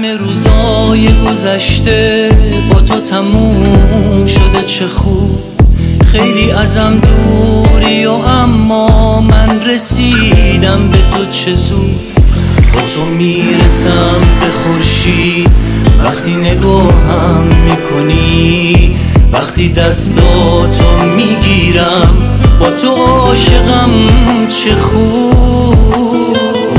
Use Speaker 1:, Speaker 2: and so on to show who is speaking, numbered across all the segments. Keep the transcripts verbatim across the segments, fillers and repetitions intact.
Speaker 1: همه روزای گذشته با تو تموم شده، چه خوب. خیلی ازم دوری و اما من رسیدم به تو، چه زود. با تو میرسم به خورشید وقتی نگاهم میکنی، وقتی دستاتو میگیرم با تو عاشقم، چه خوب.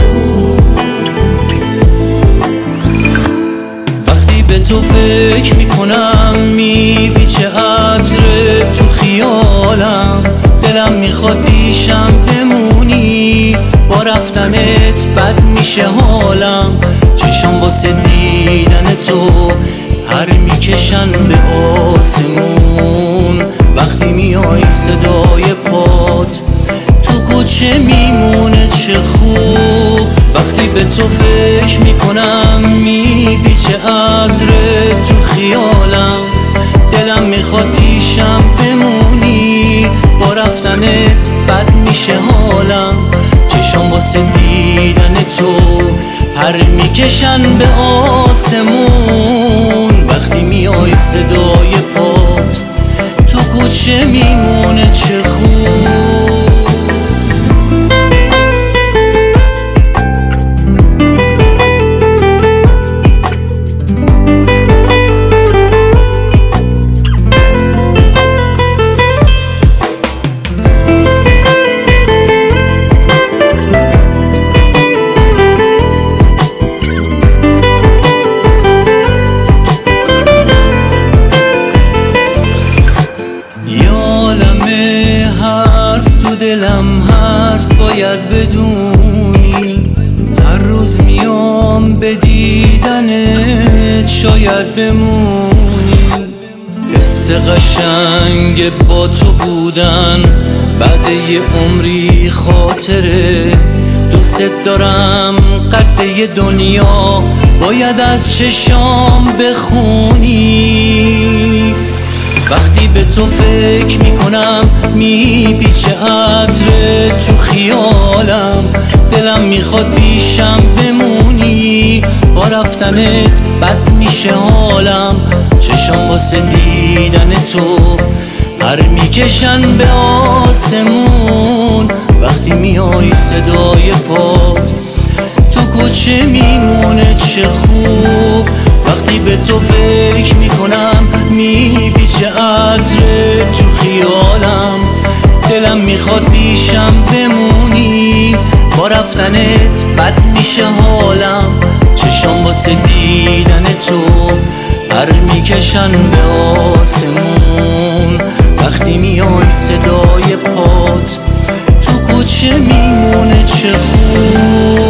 Speaker 1: وقتی به تو فکر میکنم میپیچه عطر تو خیالم، دلم میخواد پیشم بمونی، با رفتنت بد میشه حالم. چشم واسه دیدن تو پر میکشن به آسمون، وقتی میای صدای پات تو کوچه میمونه، چه خوب. وقتی به تو فکر میکنم میپیچه عطر تو خیالم، دلم میخواد پیشم بمونی، با رفتنت بد میشه حالم. چشم واسه دیدن تو پر میکشن به آسمون، وقتی میای صدای پات تو کوچه میمونه، چه خوب. دلم هست باید بدونی، هر روز میام به دیدنت شاید بمونی. حس قشنگ با تو بودن بعد یه عمری خاطره، دوست دارم قد یه دنیا باید از چشام بخونی. وقتی به تو فکر میکنم میپیچه عطر تو خیالم، دلم میخواد پیشم بمونی، با رفتنت بد میشه حالم. چشم واسه دیدن تو پر میکشن به آسمون، وقتی میای صدای پات تو کوچه میمونه، چه خوب. وقتی به تو فکر میکنم میپیچه عطر تو خیالم، دلم میخواد پیشم بمونی، با رفتنت بد میشه حالم. چشم واسه دیدن تو پر میکشن به آسمون، وقتی میای صدای پات تو کوچه میمونه، چه خوب.